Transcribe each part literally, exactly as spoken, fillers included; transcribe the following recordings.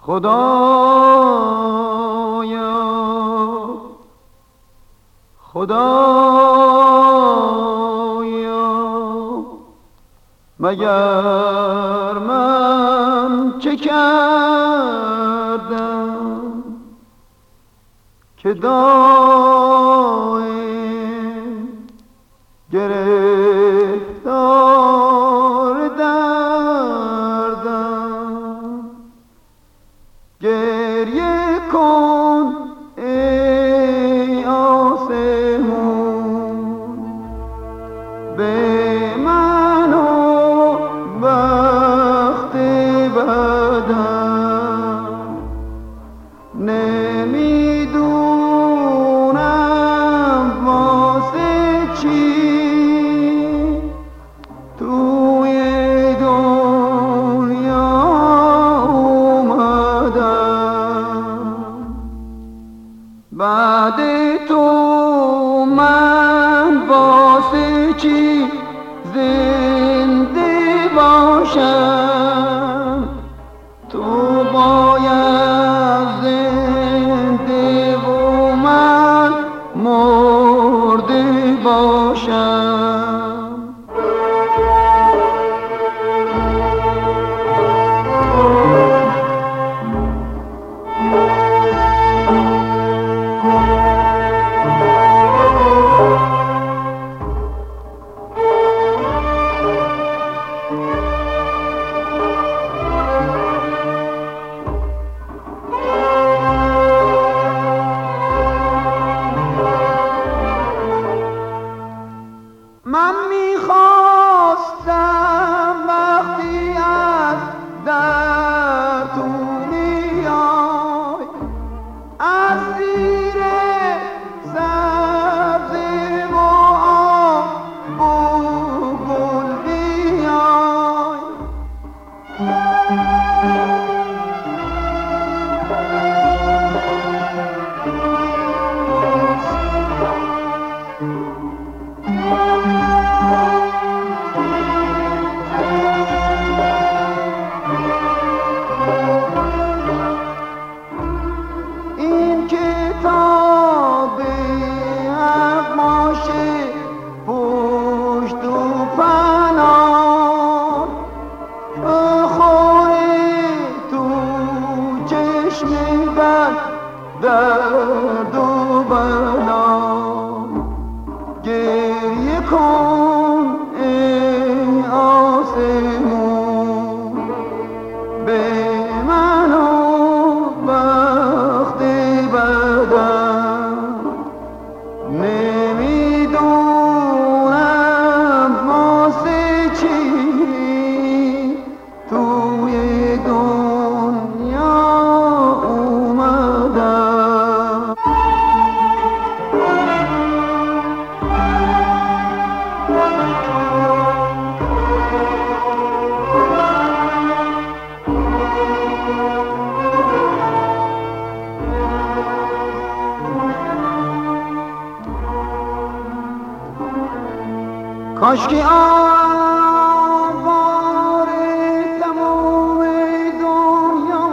خدایا خدایا مگر من چه کردم که دائم گرفتار دردم. گریه کن ای آسمون به من و بخت بدم. نمیدونم واسه چی توی دنیا اومدم. بعد تو من واسه چی زنده باشم؟ تو باید زنده و من مرده باشم. من میخواستم وقتی از در تو میای از زیر سبز و آب و گل بیای. این کتاب حقماشه پشت و پناه بخوره تو چشم بد درد و بلا. گریه کن ای آسمون به من و بخت بدم. نمیدونم واسه چی توی دنیا اومدم. کاشکی آوار تموم دنیا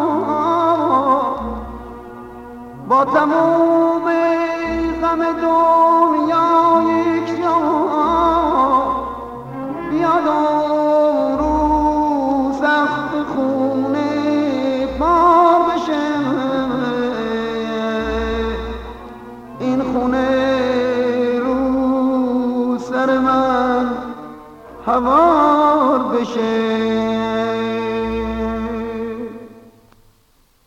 با تموم غم دنیا یک جا بیاد اون رو سخت خونه بار بشه. این خونه رو سر من هوار بشه.